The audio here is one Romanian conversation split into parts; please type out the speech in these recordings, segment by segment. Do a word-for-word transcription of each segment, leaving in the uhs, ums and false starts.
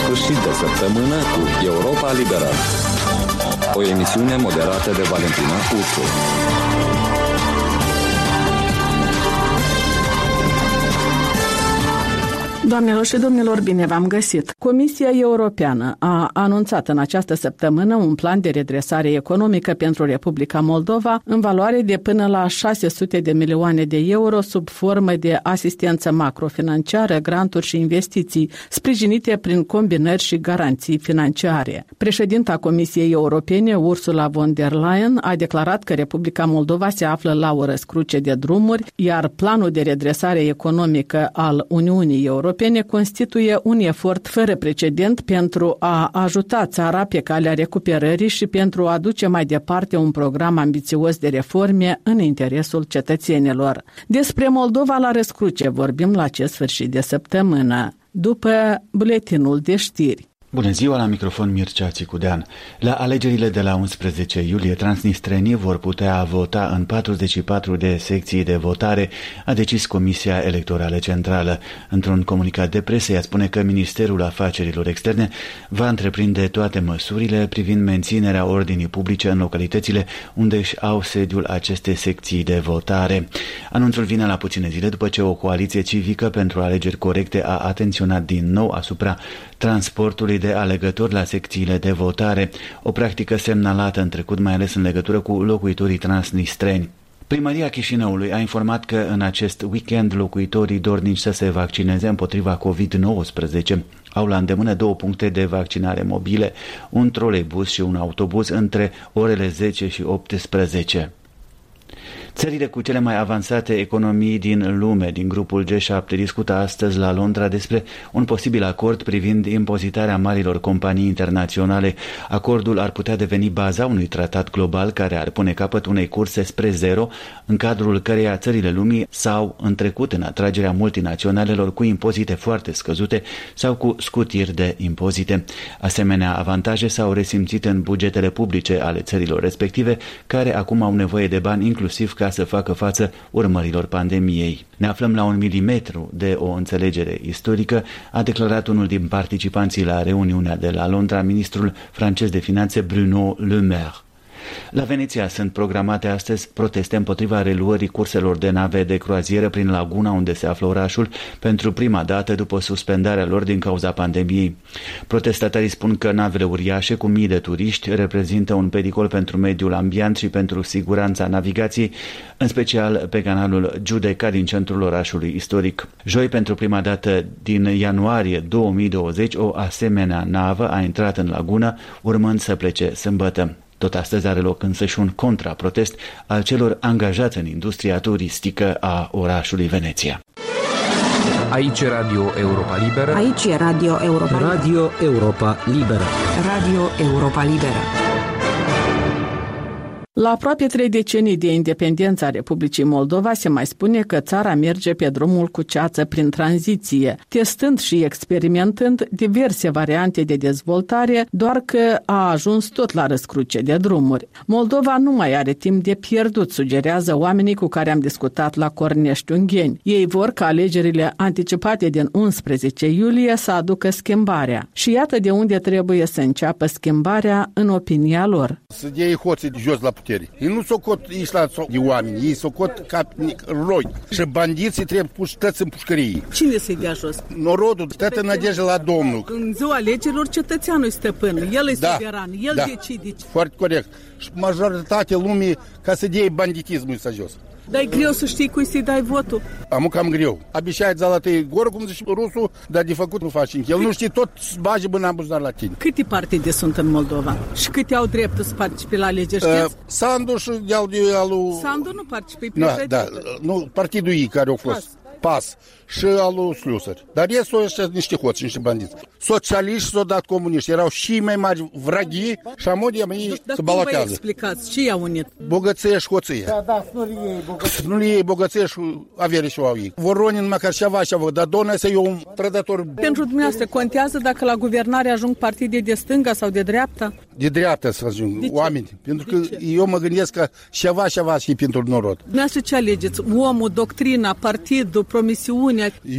sfârșit de săptămână cu Europa Liberă. O emisiune moderată de Valentina Ursu. Doamnelor și domnilor, bine v-am găsit! Comisia Europeană a anunțat în această săptămână un plan de redresare economică pentru Republica Moldova în valoare de până la șase sute de milioane de euro sub formă de asistență macrofinanciară, granturi și investiții, sprijinite prin combinări și garanții financiare. Președinta Comisiei Europene, Ursula von der Leyen, a declarat că Republica Moldova se află la o răscruce de drumuri, iar planul de redresare economică al Uniunii Europene constituie un efort fără precedent pentru a ajuta țara pe calea recuperării și pentru a duce mai departe un program ambițios de reforme în interesul cetățenilor. Despre Moldova la răscruce vorbim la acest sfârșit de săptămână, după buletinul de știri. Bună ziua, la microfon Mircea Țicudean. La alegerile de la unsprezece iulie, transnistrenii vor putea vota în patruzeci și patru de secții de votare, a decis Comisia Electorală Centrală. Într-un comunicat de presă, ea spune că Ministerul Afacerilor Externe va întreprinde toate măsurile privind menținerea ordinii publice în localitățile unde își au sediul aceste secții de votare. Anunțul vine la puține zile după ce o coaliție civică pentru alegeri corecte a atenționat din nou asupra transportului de alegători la secțiile de votare, o practică semnalată în trecut, mai ales în legătură cu locuitorii transnistreni. Primăria Chișinăului a informat că în acest weekend locuitorii dornici să se vaccineze împotriva covid nouăsprezece au la îndemână două puncte de vaccinare mobile, un troleibuz și un autobuz între orele zece și optsprezece. Țările cu cele mai avansate economii din lume, din grupul G șapte, discută astăzi la Londra despre un posibil acord privind impozitarea marilor companii internaționale. Acordul ar putea deveni baza unui tratat global care ar pune capăt unei curse spre zero, în cadrul căreia țările lumii s-au întrecut în atragerea multinaționalelor cu impozite foarte scăzute sau cu scutiri de impozite. Asemenea, avantaje s-au resimțit în bugetele publice ale țărilor respective, care acum au nevoie de bani inclusiv ca să facă față urmărilor pandemiei. Ne aflăm la un milimetru de o înțelegere istorică, a declarat unul din participanții la reuniunea de la Londra, ministrul francez de finanțe Bruno Le Maire. La Veneția sunt programate astăzi proteste împotriva reluării curselor de nave de croazieră prin laguna unde se află orașul pentru prima dată după suspendarea lor din cauza pandemiei. Protestatarii spun că navele uriașe cu mii de turiști reprezintă un pericol pentru mediul ambient și pentru siguranța navigației, în special pe canalul Giudecca din centrul orașului istoric. Joi, pentru prima dată din ianuarie două mii douăzeci, o asemenea navă a intrat în lagună, urmând să plece sâmbătă. Tot astăzi are loc însă și un contraprotest al celor angajați în industria turistică a orașului Veneția. Aici e Radio Europa Liberă. Aici e Radio Europa Liberă. Radio Europa Liberă. Radio Europa Liberă. La aproape trei decenii de independență a Republicii Moldova se mai spune că țara merge pe drumul cu ceață prin tranziție, testând și experimentând diverse variante de dezvoltare, doar că a ajuns tot la răscruce de drumuri. Moldova nu mai are timp de pierdut, sugerează oamenii cu care am discutat la Cornești-Ungheni. Ei vor ca alegerile anticipate din unsprezece iulie să aducă schimbarea. Și iată de unde trebuie să înceapă schimbarea în opinia lor. Să dea hoții jos la putere. Ei nu socot isla de oameni, ei socot ca roi. Și bandiții trebuie puși tăți în pușcărie. Cine să-i dea jos? Norodul, tătă nădejde la Domnul. În ziua alegerilor cetățeanul e stăpân, el e da, suveran, el da, decide. Foarte corect. Și majoritatea lumii ca să dea banditismul să jos. Dar e greu să știi cui să-i dai votul. Am cam greu. Обещает золотые горы, cum zice rusul, dar de făcut nu faci. El nu știe tot bagi bani în buzunar la tine. Câte partide sunt în Moldova? Și câte au dreptul să participe la alegeri, știți? Uh, Sandu și de-al lui... Sandu nu participe, e președinte. Da, da, nu, partidul ei care au fost. Pas. Pas și al lui Slusăr. Dar restul ăștia niște hoți, niște bandiți. Socialiști s-au dat comuniști. Erau și mai mari vraghi și amodia ei se balotează. Dar cum vă explicați? Ce i-au unit? Bogăție și hoție. Da, da, nu le iei bogăție. Nu le iei bogăție și avere și au ei. Voronin măcar ceva și avut, dar doamne să e un trădător. Pentru dumneavoastră contează dacă la guvernare ajung partide de stânga sau de dreapta? De dreapta să ajung oameni. Pentru că eu mă gândesc că ceva, ceva și pentru norod. Dumneavoastră ce alegeți? Omul, doctrina, partidul, promisiunea? Eu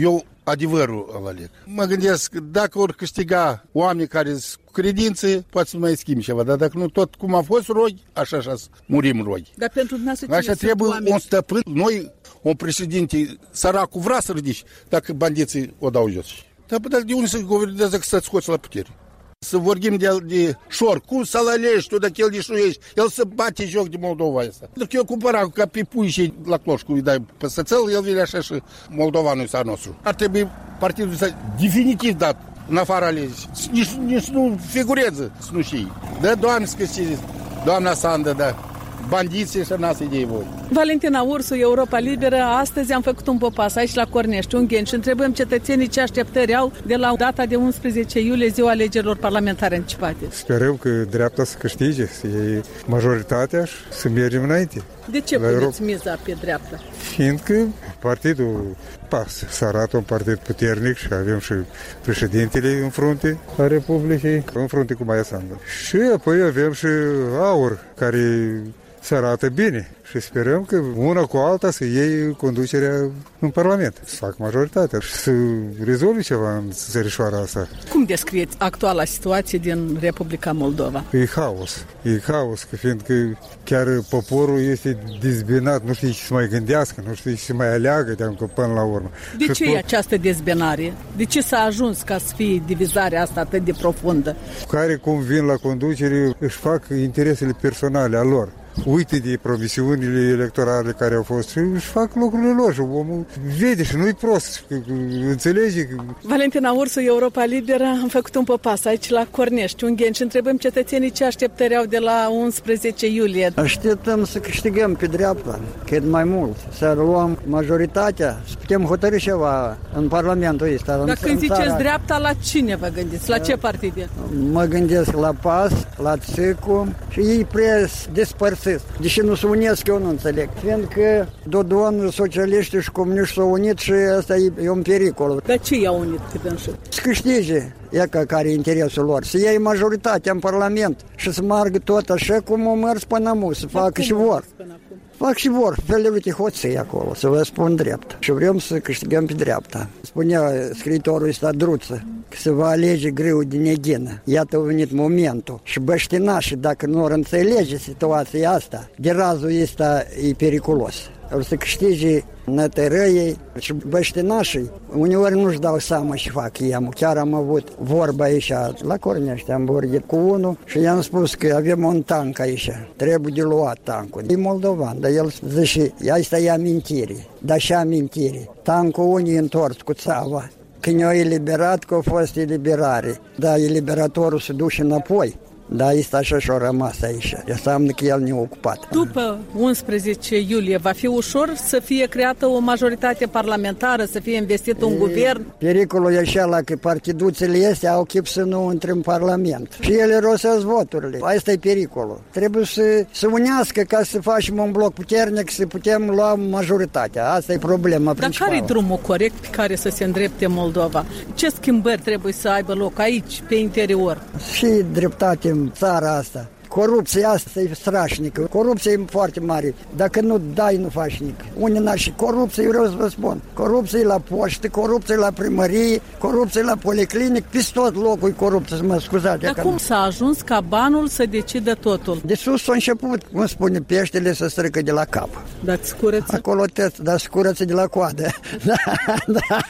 adevărul îl aleg. Mă gândesc, dacă ori câștiga oameni care sunt cu credințe, poate să mai schimbi ceva, dar dacă nu tot cum a fost rogi, așa așa murim rogi. Dar pentru dumneavoastră așa trebuie un stăpân. Noi, un președinte, săracul vrea să ridici, dacă bandiții o dau jos. Dar de unde se guvernează că să-ți scoți la putere? Să vorbim de, de șor, cum să-l alegi tu dacă el deșuiești? El să bate joc de Moldova asta. Dacă eu cumpăra ca pe pui și la cloșcu îi dai pe sățel, el vine așa și moldovanul ăsta nostru. Ar trebui partidul ăsta definitiv dat în afara legii. Nici, nici nu figurează să nu știi. Da, Doamne, scăsiți, doamna Sandă, da. Bandiții și n-ați idei voi. Valentina Ursu, Europa Liberă. Astăzi am făcut un popas aici la Cornești, Ungheni, și întrebăm cetățenii ce așteptări au de la data de unsprezece iulie, ziua alegerilor parlamentare anticipate. Sperăm că dreapta să câștige, să iei majoritatea și să mergem înainte. De ce puneți miza pe dreapta? Fiindcă partidul PAS să arată un partid puternic și avem și președintele în frunte a Republicii, în frunte cu Maia Sandu. Și apoi avem și AUR, care se arată bine și sperăm că una cu alta să iei conducerea în Parlament, să fac majoritatea și să rezolvi ceva în țărișoara asta. Cum descrieți actuala situație din Republica Moldova? E haos. E haos, că fiindcă chiar poporul este dezbinat, nu știe ce să mai gândească, nu știe ce să mai aleagă de încă până la urmă. De și ce tot... e această dezbinare? De ce s-a ajuns ca să fie divizarea asta atât de profundă? Care convin la conducere își fac interesele personale a lor. Uite de promisiunile electorale care au fost și își fac lucrurile lor și omul vede și nu-i prost, înțelege. Valentina Ursu, Europa Liberă, am făcut un popas aici la Cornești, Ungheni, și întrebăm cetățenii ce așteptări au de la unsprezece iulie. Așteptăm să câștigăm pe dreapta, cât mai mult, să luăm majoritatea, să putem hotărî ceva în Parlamentul ăsta. Dar când ziceți dreapta, la cine vă gândiți? La ce partide? Mă gândesc la PAS, la țâcu și ei prea despărțiți. Deși nu se unesc, eu nu înțeleg. Fiindcă Dodon, socialiștii și comuniști s-au unit și asta e, e un pericol. Dar ce i-au unit pe dânsul? Să câștige, e ca care e interesul lor, să iei majoritatea în Parlament și să margă tot așa cum o mers până acum, să facă și vor. Fac și vor, fel de uite hoții acolo, să vă spun dreapta. Și vrem să câștigăm pe dreapta. Spunea scriitorul ăsta Druță că se va alege greu din neghină. Iată a venit momentul. Și băștinașii, dacă nu or înțelege situația asta, de razul ăsta e periculos. O să câștige nătărăii și băștinașii. Uneori nu-și dau seama ce fac ei. Chiar am avut vorba aici la Cornești, am vorbit cu unul și i-am spus că avem un tank aici. Trebuie de luat tancul. E moldovan, dar el zice, asta e amintire. Dar și amintire. Tancul unii întors cu țava. Când i-au eliberat, că a fost eliberare. Dar eliberatorul se duce înapoi. Da, asta așa și-a rămas aici. Înseamnă că el ne-a ocupat. După unsprezece iulie va fi ușor să fie creată o majoritate parlamentară, să fie investit un e, guvern? Pericolul e așa că partiduțele astea au chip să nu intre în Parlament. Și ele rosesc voturile. Asta e pericolul. Trebuie să se unească ca să facem un bloc puternic, să putem lua majoritatea. Asta e problema principală. Dar care e drumul corect pe care să se îndrepte Moldova? Ce schimbări trebuie să aibă loc aici, pe interior? Și dreptate în țara asta. Corupția asta e strașnică. Corupția e foarte mare. Dacă nu dai, nu faci nimic. Unii n-ar și corupție, vreau să vă spun. Corupție la poștă, corupție la primărie, corupție la policlinic, peste tot locul e corupție, să mă scuzați. Dar cum s-a ajuns ca banul să decidă totul? De sus s-a început, cum spune, peștele să străcă de la cap. Dar scurăță? Acolo te, dar scurăță de la coadă. Da, da.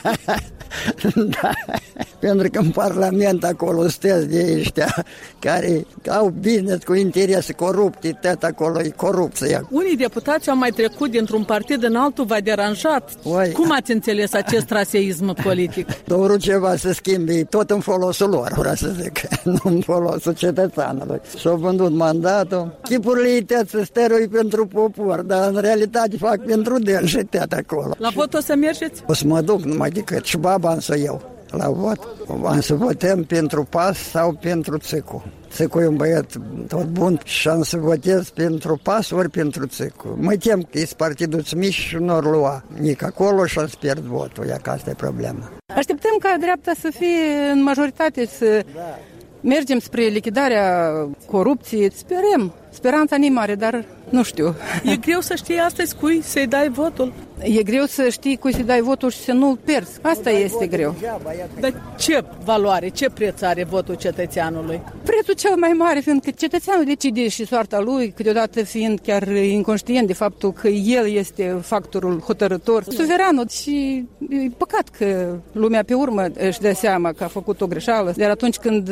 Da. Pentru că în Parlament acolo sunteți de ăștia care au business cu interese corupte, tot acolo e corupție. Unii deputați au mai trecut dintr-un partid în altul, v-a deranjat. Oi. Cum ați înțeles acest traseism politic? Doar ceva să schimbi, tot în folosul lor, vreau să zic, nu în folosul cetățeanului. Și-au vândut mandatul. Chipurile ei tot să stărui pentru popor, dar în realitate fac pentru dâns și tot acolo. La vot o să mergeți? O să mă duc numai decât și baba am să iau la vot. Am să votăm pentru PAS sau pentru țâcu. Țâcu e un băiat tot bun și am să votez pentru PAS ori pentru țâcu. Mă tem că e partidul mici și nu or lua nici acolo și am să pierd votul. Ia că asta e problema. Așteptăm ca dreapta să fie în majoritate, să da. mergem spre lichidarea corupției. Sperăm. Speranța nu e mare, dar nu știu. E greu să știi astăzi cui să-i dai votul. E greu să știi cui să dai votul și să nu-l pierzi. Asta este greu. Dar ce valoare, ce preț are votul cetățeanului? Prețul cel mai mare, fiindcă cetățeanul decide și soarta lui, câteodată fiind chiar inconștient de faptul că el este factorul hotărător, suveranul. Și e păcat că lumea pe urmă își dă seama că a făcut o greșeală, dar atunci când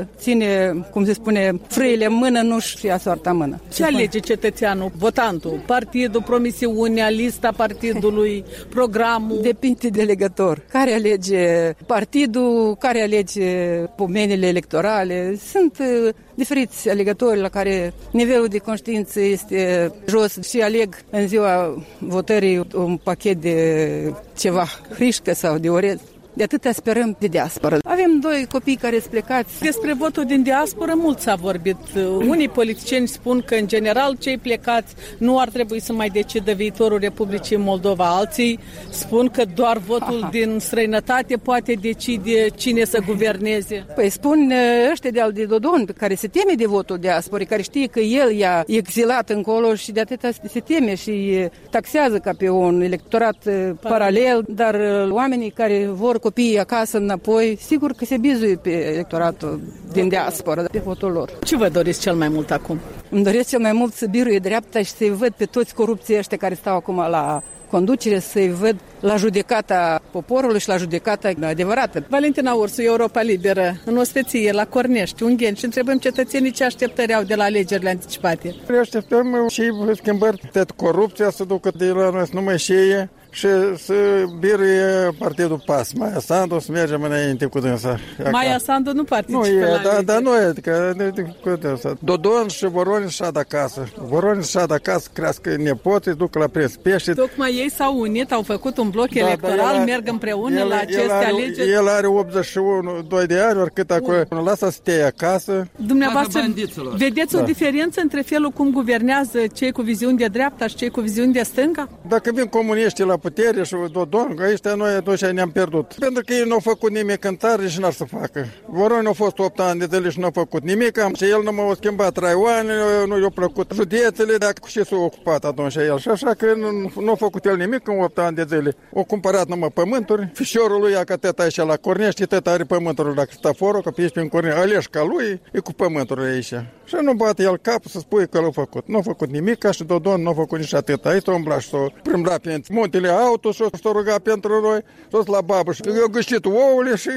ține, cum se spune, frâile în mână, nu-și ia soarta în mână. Ce alege cetățeanul, votantul? Partidul, promisiunea, lista partidului, programul? Depinde de alegător. Care alege partidul, care alege pomenile electorale. Sunt uh, diferiți alegători la care nivelul de conștiință este jos și aleg în ziua votării un pachet de ceva, hrișcă sau de orez. De atâta sperăm de diasporă. Avem doi copii care sunt plecați. Despre votul din diasporă mult s-a vorbit. Unii politicieni spun că, în general, cei plecați nu ar trebui să mai decidă viitorul Republicii Moldova. Alții spun că doar votul Aha. din străinătate poate decide cine să guverneze. Păi spun ăștia de al de Dodon, care se teme de votul diasporii, care știe că el i-a exilat încolo și de atâta se teme și taxează ca pe un electorat paralel, paralel dar oamenii care vor copiii acasă înapoi, sigur că se bizuie pe electoratul din diasporă, pe votul lor. Ce vă doriți cel mai mult acum? Îmi doresc cel mai mult să biruie dreapta și să-i văd pe toți corupții ăștia care stau acum la conducere, să-i văd la judecata poporului și la judecata adevărată. Valentina Ursu, Europa Liberă, în Ospeție, la Cornești, Ungheni, și întrebăm cetățenii ce așteptări au de la alegerile anticipate. Așteptăm și schimbări, tot corupția să ducă de la noi să nu mai știe și să biruie partidul PAS. Maia Sandu să mergem înainte cu dânsa. Maia Sandu nu participă nu e, la da, dar nu e, adică cu dânsa. Dodon și Voronin și-a de acasă. Voronin și-a de acasă, crească nepoții, duc la preț pește. Tocmai ei s-au unit, au făcut un bloc da, electoral, el, merg împreună el, la aceste el are, alegeri. El are optzeci și unu, doi de ani, oricât acolo, lasă să stea acasă. Dumneavoastră, vedeți da. o diferență între felul cum guvernează cei cu viziuni de dreapta și cei cu viziuni de stânga? Dacă vin comuniștii la putere și Dodon, ăștia noi atunci ne-am pierdut. Pentru că ei nu au făcut nimic în țară și n-ar să facă. Voronin a fost opt ani de zile și nu a făcut nimic, și el nu m-a schimbat raioane, nu i-a plăcut județele, dacă și s-a ocupat atunci el. Și așa că nu, nu a făcut el nimic în opt ani de zile. O cumpărat numai pământuri, fișorul lui, că tăta aici la Cornești, tăta are pământuri la Staforul, că pe aici prin Cornești, Aleșca lui, e cu pământurile aici. Și nu bate el capul să spui că l-a făcut. Nu a făcut nimic, ca și Dodon nu a făcut nici atât. Aici s-a umblat și s-a primblat pe muntele auto și s-a rugat pentru noi, s-a la babă și eu gâștit ouăle și...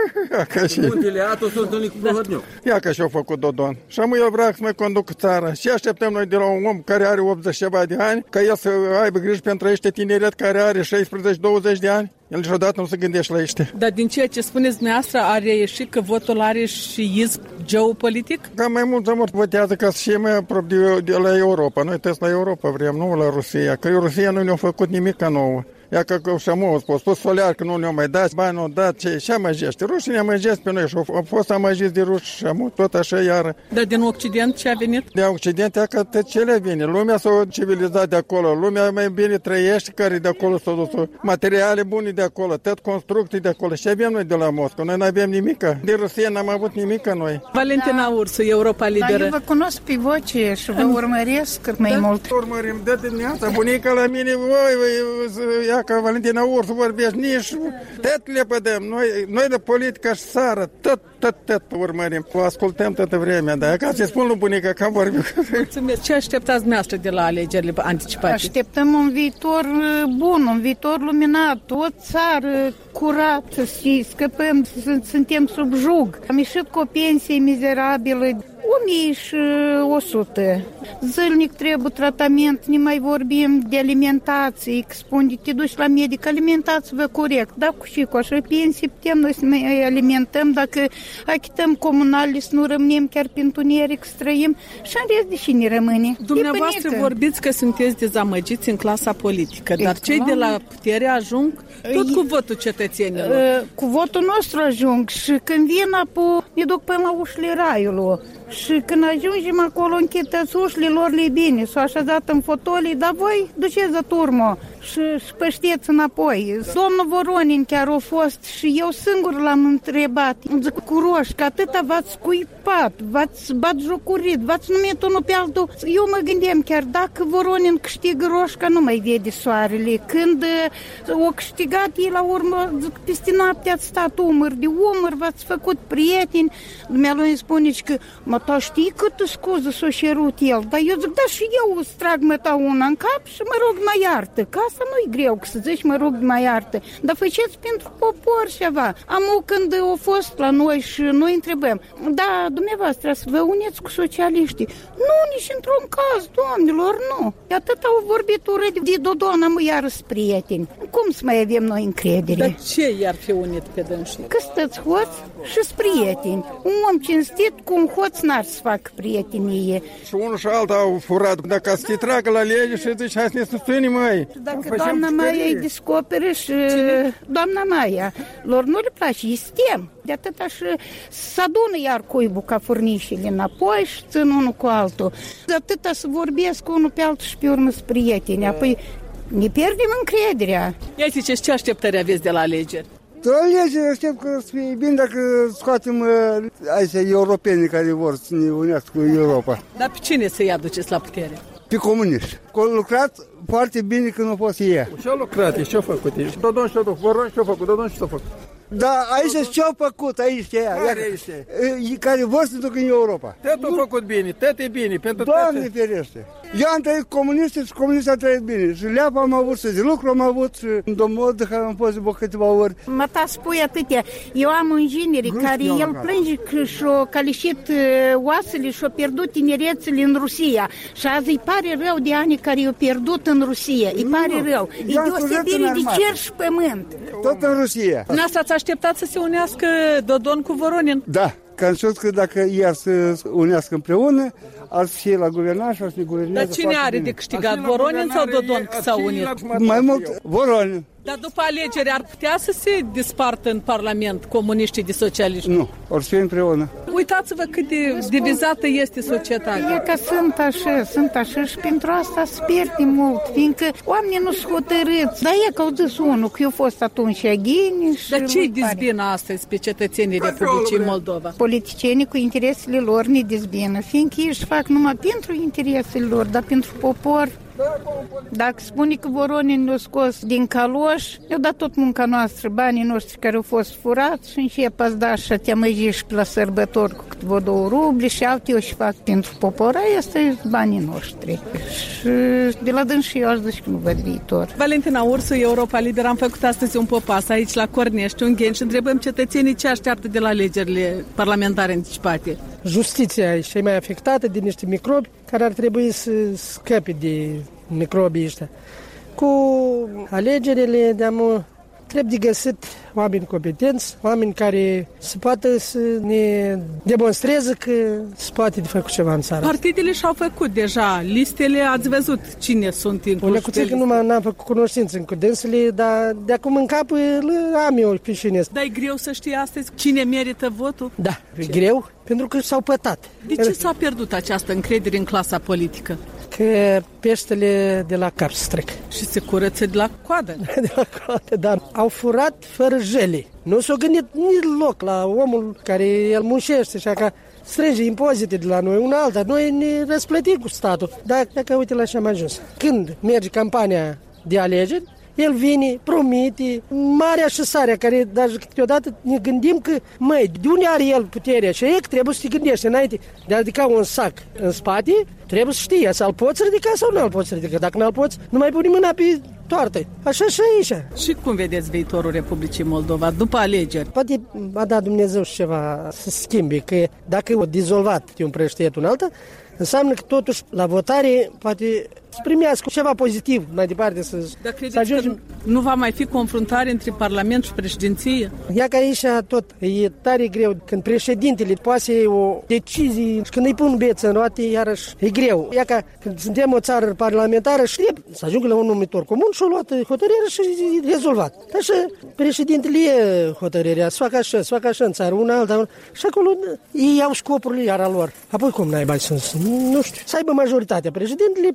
Muntele auto s-a întâlnit cu Prohodniuc. Ia că și-a făcut Dodon. Și am el vrea să mai conduc țara. Și așteptăm noi de la un om care are optzeci ceva de ani, ca el să aibă grijă pentru ăștia tineret care are șaisprezece douăzeci de ani. El niciodată nu se gândește la ăștia. Dar din ceea ce spuneți dumneavoastră, a reieșit că votul are și izb geopolitic? Cam mai mulți amor votează ca să fie mai aproape de, de la Europa. Noi tăți la Europa vrem, nu la Rusia. Că Rusia nu ne-a făcut nimic ca nouă. Ia că și-am spus, spus solear că nu ne-au mai dat, bani nu-au dat, ce și amăjește. Rușii ne amăjesc pe noi și au fost amăjiți de ruși și am tot așa iară. Dar din Occident ce a venit? De Occident, ia că tot ce le vine. Lumea s-a civilizat de acolo, lumea mai bine trăiește, care de acolo s-a dus. Materiale bune de acolo, tot construcții de acolo. Și avem noi de la Moscova, noi n-avem nimica. De Rusia n-am avut nimica noi. Valentina Ursu, Europa Liberă. Da, eu vă cunosc pe voce și vă urmăresc cât mai da? mult. Urmărim, de dimineața, bunica la mine, voi, voi, ia ca Valentina Ursu vorbești, nici tot le pădăm. Noi, noi de politică și țară, tot, tot, tot urmărim. O ascultăm toată vremea, dar ca să spun lui bunica că am vorbit. Mulțumesc. Ce așteptați dumneavoastră de la alegerile anticipate? Așteptăm un viitor bun, un viitor luminat, o țară curată și scăpăm, suntem sub jug. Am ieșit cu o pensie mizerabilă, o mie și o sută. Zilnic trebuie tratament, ne mai vorbim de alimentație, spun de te duci la medic, alimentați-vă corect, da, cu și cu așa pensie putem noi să mai alimentăm, dacă achităm comunale să nu rămânem chiar pe întuneric, să trăim și în rest de și ne rămâne. Dumneavoastră vorbiți că sunteți dezamăgiți în clasa politică, dar cei de la putere ajung tot cu votul cetățenilor. Cu votul nostru ajung și când vin apoi ne duc până la ușile raiului. Și când ajungem acolo, închideți ușile lor, le bine, s-au așezat în fotolii, dar voi duceți la turmă. și, și pășteți înapoi. Domnul Voronin chiar a fost și eu singur l-am întrebat. Zic, cu roșca, atâta v-ați scuipat, v-ați batjocurit, v-ați numit unul pe altul. Eu mă gândeam chiar dacă Voronin câștigă roșca, nu mai vede soarele. Când o câștigat ei la urmă, zic, peste noapte ați stat umăr de umăr, v-ați făcut prieteni. Dumnealui îmi spune că, mă, ta știi câtă scuză s-o cerut el? Dar eu zic, da, și eu îți trag măta una în cap și mă rog, mai iartă. Că asta nu-i greu, că să zici, mă rog, mai iartă. Dar faceți pentru popor ceva. Amu când au fost la noi și noi întrebăm, da, dumneavoastră, să vă uniți cu socialiștii. Nu, nici într-un caz, domnilor, nu. Atât au vorbit urât de Dodon, am iară prieteni. Cum să mai avem noi încredere? Dar ce i-ar fi unit pe dânsii? Că stăți hoț și-s prieteni. Un om cinstit cu un hoț n-ar să facă prietenie. Și unul și altul au furat. Dacă să te tragă la lege și zici, hai să ne susținem, măi. Dacă doamna Maia îi descoperă și doamna Maia, lor nu le place, îi stem. De atâta și să adună iar cuibul ca furnișile înapoi și țin unul cu altul. De atâta să vorbesc unul pe altul și pe urmă să prieteni. Apoi ne pierdem încrederea. Ia ziceți, ce așteptări aveți de la alegeri? De la alegeri aștept că să fie bine dacă scoatem uh, aici europenii care vor să ne unească cu Europa. Dar pe cine să-i aduceți la putere? Pe comuniști. Că au lucrat foarte bine când nu pot să ia. Ce-au lucrat? Ce-au făcut? Dodon și-au făcut. Voron și-au făcut. Dodon și-au făcut. Da, aici ce-au făcut, aici ea, care, este? care vor să ducă în Europa. Tot au făcut bine, tot e bine. Pentru Doamne toate. ferește! Eu am trăit comuniste și comunistul a trăit bine. Și leapă am avut, și de lucru am avut, și în domnul care am fost de câteva ori. Mă ta spui atâtea. Eu am un ingineri care el plânge că și-o calișit oasele și-o pierdut tinerețele în Rusia. Și azi îi pare rău de ani care i-au pierdut în Rusia. Îi pare rău. E deosebire de cer și pământ. Tot în Rusia. Dumneavoastră ați așteptat să se unească Dodon cu Voronin? Da. Că am știut că dacă iar să unească împreună, ar fi la guvernare și ar fi guvernează. Dar cine are de câștigat, Voronin sau Dodon că s-au unit? Mai mult Voronin. Dar după alegeri ar putea să se dispartă în Parlament comuniștii de socialiști? Nu, or fi împreună. Uitați-vă cât de divizată este societatea. E că sunt așa, sunt așa și pentru asta se pierde mult, fiindcă oamenii nu sunt hotărâți. Dar e că au zis unul, că eu fost atunci aghini și... Dar ce-i dezbină astăzi pe cetățenii Republicii Moldova? Politicienii cu interesele lor ne dezbină, fiindcă ei își fac numai pentru interesele lor, dar pentru popor. Dacă spune că Voronin ne-a scos din caloș, i-au dat tot munca noastră, banii noștri care au fost furați și încep ați da și te amăjiși la sărbători cu câteva două ruble și alte eu și fac pentru popor. Asta e banii noștri. Și de la dâns și eu aș zice că nu văd viitor. Valentina Ursu, Europa Liberă, am făcut astăzi un popas aici la Cornești, un ghen și întrebăm cetățenii ce așteaptă de la alegerile parlamentare anticipate. Justiția e cea mai afectată de niște microbi care ar trebui să scape de microbii ăștia. Cu alegerile de-am trebuie de găsit oameni competenți, oameni care se poată să ne demonstreze că se poate de făcut ceva în țară. Partidele și-au făcut deja listele, ați văzut cine sunt incluși. Unde cuțit că nu n-am făcut cunoștință cu dânsele, dar de acum în cap am eu pe cine. Dar e greu să știi astăzi cine merită votul? Da, e greu, pentru că s-au pătat. De ce s-a pierdut această încredere în clasa politică? Că peștele de la cap se trec. Și se curăță de la coadă. De la coadă, da. Au furat fără jele. Nu s-au gândit nici loc la omul care el muncește, așa că strânge impozite de la noi, una alta. Noi ne răsplătim cu statul. Dacă, dacă uite la ce am ajuns. Când merge campania de alegeri, el vine, promite, marea șosarea care, dar câteodată ne gândim că, măi, de unde are el puterea? Și e că trebuie să te gândești înainte de a ridica un sac în spate, trebuie să știi, să-l poți ridica sau nu-l poți ridica. Dacă nu-l poți, nu mai pune mâna pe toartă. Așa și aici. Și cum vedeți viitorul Republicii Moldova după alegeri? Poate a dat Dumnezeu și ceva să schimbe, că dacă o dizolvat de un președinte un altă, înseamnă că totuși la votare poate să primească ceva pozitiv mai departe. Să, Dar credeți să că nu va mai fi confruntare între Parlament și președinție? Ia că aici tot e tare greu. Când președintele poate să iei o decizie și când îi pun beță în roate, iarăși e greu. Ia că când suntem o țară parlamentară și să ajungă la un numitor comun și o luat hotărârea și e rezolvat. Dar și președintele e hotărârea, să facă așa, să facă așa în țară, una alta. Și acolo ei au scopurile iar al lor. Apoi cum n-ai bani să, nu știu, să aibă majoritatea președintele, ca el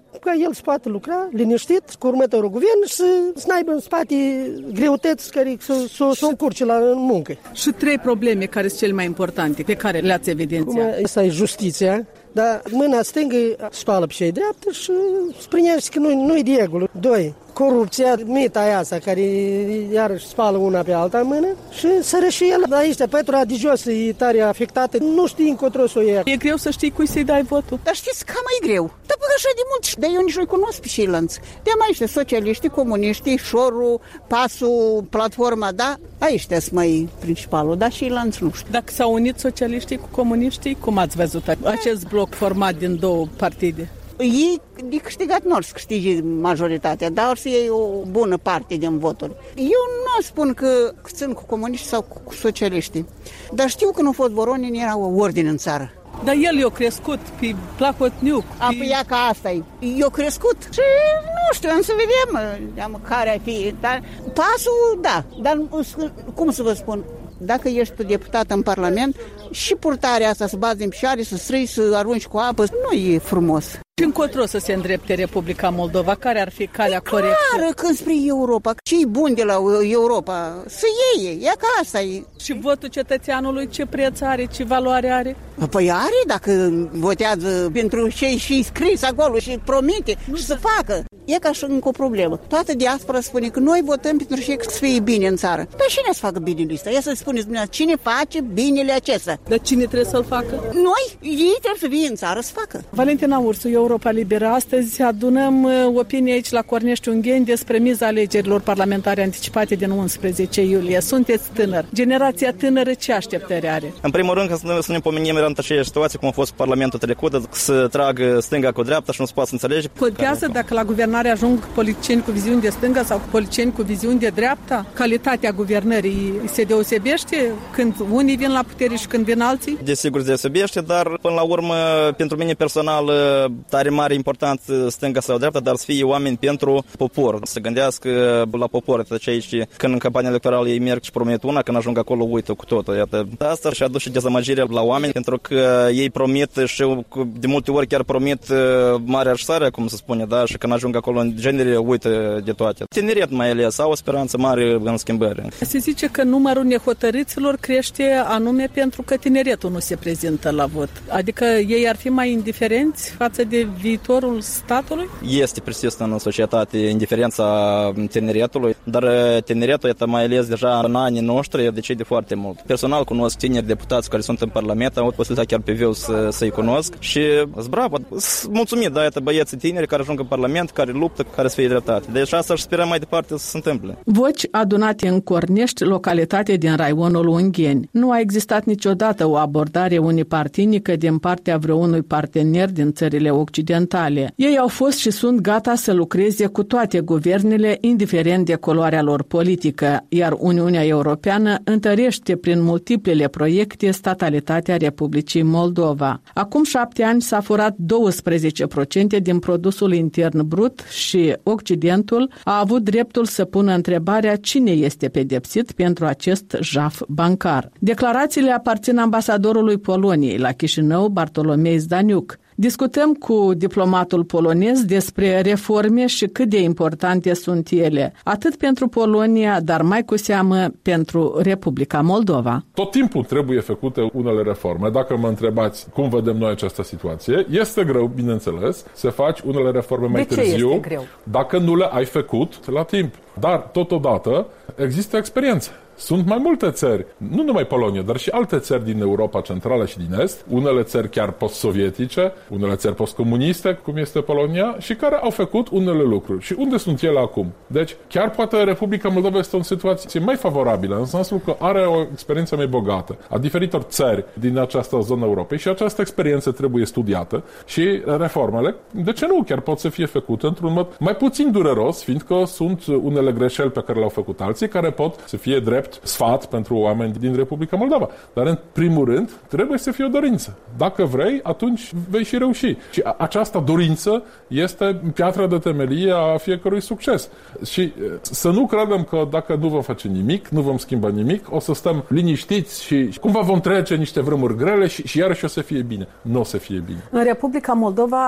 el să poată lucra liniștit cu următorul guvern și să, să n-aibă în spate greutăți care să, să, să o încurce la muncă. Și trei probleme care sunt cele mai importante, pe care le-ați evidențiat. Asta e justiția, dar mâna stângă spală pe cei dreaptă și sprinește că nu, nu-i de regulă. Doi, corupția, mita aia asta, care iarăși spală una pe alta în mână și sărășie el. Aici, pătura de jos e tare afectată, nu știi încotro să o ia. E greu să știi cui să-i dai votul. Dar știți că mai greu. Dar până așa de mult, dar eu nici nu-i cunosc pe ceilalți. De mai ăștia socialiștii, comuniștii, Șorul, Pasul, Platforma, da? Aici sunt mai principalul, dar ceilalți nu știu. Dacă s-au unit socialiștii cu comuniștii, cum ați văzut acest bloc format din două partide? Ei de câștigat nu or să câștige majoritatea, dar or să iei o bună parte din voturi. Eu nu spun că țin cu comuniști sau cu socialiștii, dar știu că nu fost Voronin, era o ordine în țară. Dar el i-a crescut pe Placotniuc. Pe... Apoi ea ca asta e. I-a crescut și nu știu, am să vedem care ar fi. Dar Pasul, da, dar cum să vă spun, dacă ești tu deputat în Parlament și purtarea asta să bați din picioare, să strâi, să arunci cu apă, nu e frumos. Și încotro să se îndrepte Republica Moldova? Care ar fi calea corectă? Clară când spre Europa. Ce-i bun de la Europa? Să iei, e ca asta e. Și votul cetățeanului ce preț are, ce valoare are? Păi are dacă votează pentru ce și scris acolo și promite nu și să facă. E ca și încă o problemă. Toată diaspora spune că noi votăm pentru ce să fie bine în țară. Dar cine să facă binele ăsta? Ia să spuneți dumneavoastră, cine face binele acesta? Dar cine trebuie să-l facă? Noi, ei trebuie să vie în țară să facă. Valentina Ursu, Europa Liberă. Astăzi adunăm opinie aici la Cornești Ungheni despre miza alegerilor parlamentare anticipate din unsprezece iulie. Sunteți tânăr. Generația tânără ce așteptări are? În primul rând, să ne pomenim în aceeași situație cum a fost Parlamentul trecut, să tragă stânga cu dreapta și nu se poate înțelege. Contează dacă la guvernare ajung politicieni cu viziuni de stânga sau politicieni cu viziuni de dreapta? Calitatea guvernării se deosebește când unii vin la putere și când vin alții? Desigur se deosebește, dar până la urmă, pentru mine personal, tare mare important stânga sau dreapta, dar să fie oameni pentru popor, să gândească la popor. Deci aici, când în campania electorală ei merg și promit una, când ajung acolo uită cu totul. Iată, asta și aduce dezamăgirea la oameni, pentru că ei promit și de multe ori chiar promit marea așsare, cum se spune, da? Și când ajung acolo în genere uită de toate. Tineret mai ales au o speranță mare în schimbare. Se zice că numărul nehotărâților crește anume pentru că tineretul nu se prezintă la vot. Adică ei ar fi mai indiferenți față de viitorul statului? Este persistă în societate indiferența tineretului, dar tineretul, iată, mai ales deja în anii noștri, decide foarte mult. Personal cunosc tineri deputați care sunt în Parlament, am avut posibilitatea chiar pe viu să, să-i cunosc și bravo, mulțumit, da, iată, băieții tineri care ajung în Parlament, care luptă, care să fie dreptate. Deci asta și sperăm mai departe să se întâmple. Voci adunate în Cornești, localitate din raionul Ungheni. Nu a existat niciodată o abordare unipartinică din partea vreunui partener din țările occidentale. Ei au fost și sunt gata să lucreze cu toate guvernele, indiferent de culoarea lor politică, iar Uniunea Europeană întărește prin multiplele proiecte statalitatea Republicii Moldova. Acum șapte ani s-a furat douăsprezece la sută din produsul intern brut și Occidentul a avut dreptul să pună întrebarea cine este pedepsit pentru acest jaf bancar. Declarațiile aparțin ambasadorului Poloniei la Chișinău, Bartolomei Zdaniuc. Discutăm cu diplomatul polonez despre reforme și cât de importante sunt ele, atât pentru Polonia, dar mai cu seamă pentru Republica Moldova. Tot timpul trebuie făcute unele reforme. Dacă mă întrebați cum vedem noi această situație, este greu, bineînțeles, să faci unele reforme mai de târziu, ce este greu? Dacă nu le ai făcut la timp. Dar, totodată, există experiență. Sunt mai multe țări, nu numai Polonia, dar și alte țări din Europa Centrală și din Est, unele țări chiar post-sovietice, unele țări post-comuniste, cum este Polonia, și care au făcut unele lucruri. Și unde sunt ele acum? Deci, chiar poate Republica Moldova este o situație mai favorabilă, în sensul că are o experiență mai bogată a diferitor țări din această zonă Europei și această experiență trebuie studiată și reformele, de ce nu, chiar pot să fie făcute într-un mod mai puțin dureros, fiindcă sunt unele greșeli pe care le-au făcut alții, care pot să fie drept sfat pentru oameni din Republica Moldova. Dar, în primul rând, trebuie să fie o dorință. Dacă vrei, atunci vei și reuși. Și această dorință este piatra de temelie a fiecărui succes. Și să nu credem că dacă nu vom face nimic, nu vom schimba nimic, o să stăm liniștiți și cumva vom trece niște vremuri grele și, și iarăși o să fie bine. Nu o să fie bine. În Republica Moldova,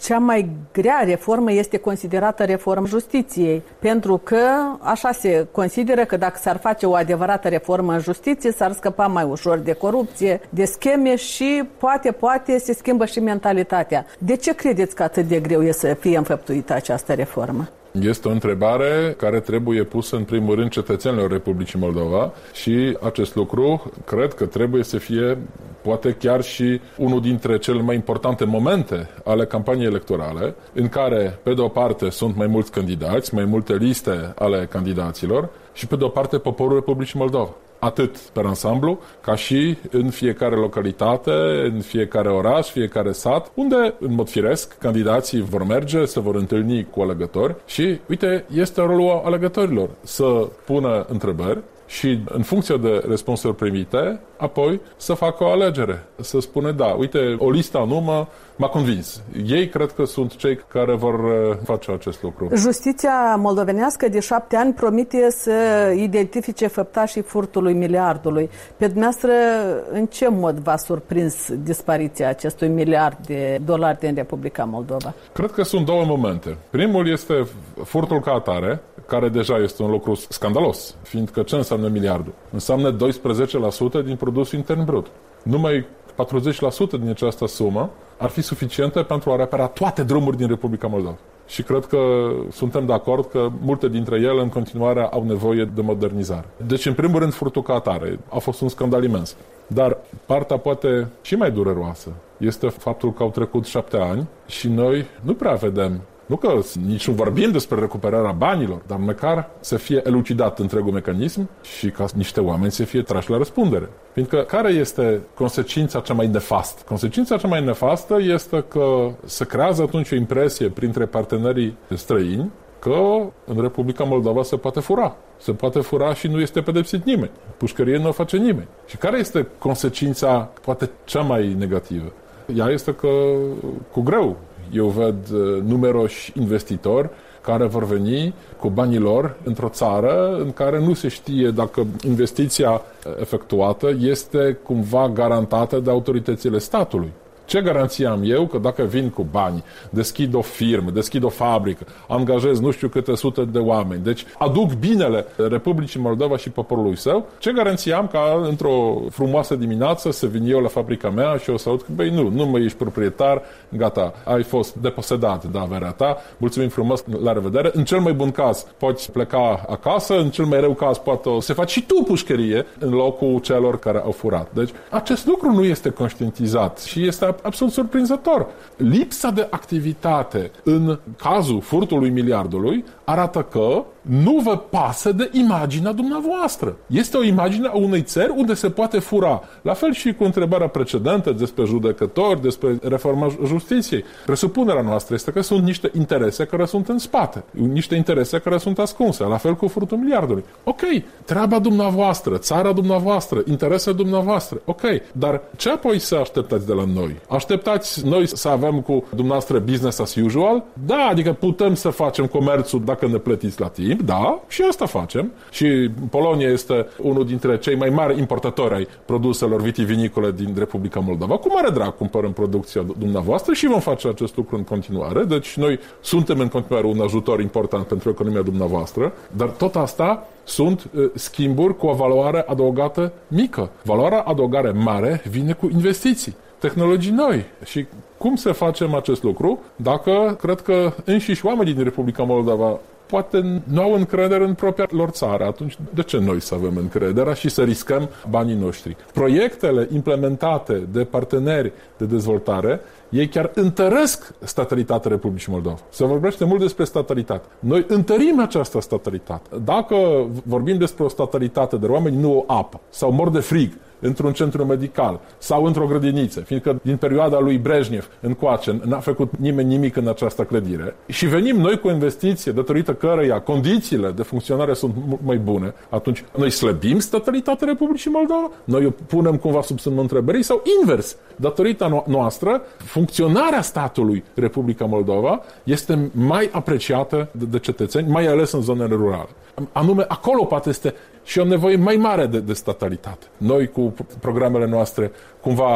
cea mai grea reformă este considerată reforma justiției, pentru că așa se consideră că dacă s-ar face o adevărată reformă în justiție, s-ar scăpa mai ușor de corupție, de scheme și poate, poate se schimbă și mentalitatea. De ce credeți că atât de greu e să fie înfăptuită această reformă? Este o întrebare care trebuie pusă în primul rând cetățenilor Republicii Moldova și acest lucru cred că trebuie să fie poate chiar și unul dintre cele mai importante momente ale campaniei electorale, în care, pe de o parte, sunt mai mulți candidați, mai multe liste ale candidaților și, pe de o parte, poporul Republicii Moldova. Atât pe ansamblu, ca și în fiecare localitate, în fiecare oraș, fiecare sat, unde, în mod firesc, candidații vor merge, se vor întâlni cu alegători și, uite, este rolul alegătorilor să pună întrebări și, în funcție de răspunsuri primite, apoi să facă o alegere. Să spune, da, uite, o listă anume m-a convins. Ei cred că sunt cei care vor face acest lucru. Justiția moldovenească de șapte ani promite să identifice făptașii furtului miliardului. Pe dumneavoastră, în ce mod v-a surprins dispariția acestui miliard de dolari din Republica Moldova? Cred că sunt două momente. Primul este furtul ca atare, care deja este un lucru scandalos, fiindcă ce înseamnă miliardul? Înseamnă doisprezece la sută din produsul intern brut. Numai patruzeci la sută din această sumă ar fi suficientă pentru a repara toate drumuri din Republica Moldova. Și cred că suntem de acord că multe dintre ele în continuare au nevoie de modernizare. Deci, în primul rând, furtul ca atare a fost un scandal imens. Dar partea poate și mai dureroasă este faptul că au trecut șapte ani și noi nu prea vedem, nu că nici nu vorbim despre recuperarea banilor, dar măcar să fie elucidat întregul mecanism și ca niște oameni să fie trași la răspundere. Fiindcă care este consecința cea mai nefastă? Consecința cea mai nefastă este că se creează atunci o impresie printre partenerii străini că în Republica Moldova se poate fura. Se poate fura și nu este pedepsit nimeni. Pușcărie nu o face nimeni. Și care este consecința poate cea mai negativă? Ea este că cu greu eu văd numeroși investitori care vor veni cu banii lor într-o țară în care nu se știe dacă investiția efectuată este cumva garantată de autoritățile statului. Ce garanție am eu că dacă vin cu bani, deschid o firmă, deschid o fabrică, angajez nu știu câte sute de oameni, deci aduc binele Republicii Moldova și poporului său, ce garanție am ca într-o frumoasă dimineață să vin eu la fabrica mea și o să aud că, băi, nu, nu mai ești proprietar, gata, ai fost deposedat de averea ta, mulțumim frumos, la revedere. În cel mai bun caz poți pleca acasă, în cel mai rău caz poate să faci și tu pușcărie în locul celor care au furat. Deci acest lucru nu este conștientizat și este absolut surprinzător. Lipsa de activitate în cazul furtului miliardului arată că nu vă pasă de imaginea dumneavoastră. Este o imagine a unei țări unde se poate fura. La fel și cu întrebarea precedentă despre judecători, despre reforma justiției. Presupunerea noastră este că sunt niște interese care sunt în spate, niște interese care sunt ascunse, la fel cu furtul miliardului. Ok, treaba dumneavoastră, țara dumneavoastră, interese dumneavoastră, ok, dar ce apoi să așteptați de la noi? Așteptați noi să avem cu dumneavoastră business as usual? Da, adică putem să facem comerțul dacă ne plătiți la timp, da, și asta facem. Și Polonia este unul dintre cei mai mari importatori ai produselor vitivinicole din Republica Moldova. Cu mare drag cumpărăm producția dumneavoastră și vom face acest lucru în continuare. Deci noi suntem în continuare un ajutor important pentru economia dumneavoastră, dar tot asta sunt uh, schimburi cu o valoare adăugată mică. Valoarea adăugare mare vine cu investiții, tehnologii noi. Și cum să facem acest lucru dacă cred că înșiși oamenii din Republica Moldova poate nu au încredere în propria lor țară, atunci de ce noi să avem încredere și să riscăm banii noștri? Proiectele implementate de parteneri de dezvoltare, ei chiar întăresc statalitatea Republicii Moldova. Se vorbește mult despre statalitate. Noi întărim această statalitate. Dacă vorbim despre o statalitate de oameni nu au apă sau mor de frig într-un centru medical sau într-o grădiniță, fiindcă din perioada lui Brejnev încoace n-a făcut nimeni nimic în această clădire și venim noi cu o investiție datorită căreia condițiile de funcționare sunt mult mai bune, atunci noi slăbim statalitatea Republicii Moldova? Noi o punem cumva sub semnul întrebării sau invers? Datorită noastră, funcționarea statului Republica Moldova este mai apreciată de, de cetățeni, mai ales în zonele rurale. Anume, acolo poate este și o nevoie mai mare de, de statalitate. Noi, cu programele noastre, cumva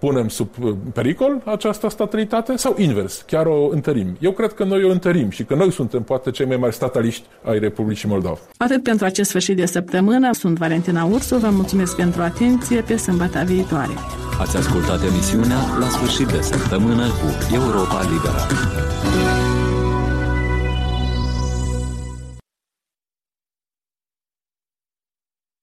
punem sub pericol această statalitate sau invers, chiar o întărim? Eu cred că noi o întărim și că noi suntem poate cei mai mari stataliști ai Republicii Moldova. Atât pentru acest sfârșit de săptămână. Sunt Valentina Ursu, vă mulțumesc pentru atenție, pe sâmbătă viitoare. Ați ascultat emisiunea La sfârșit de săptămână cu Europa Liberă.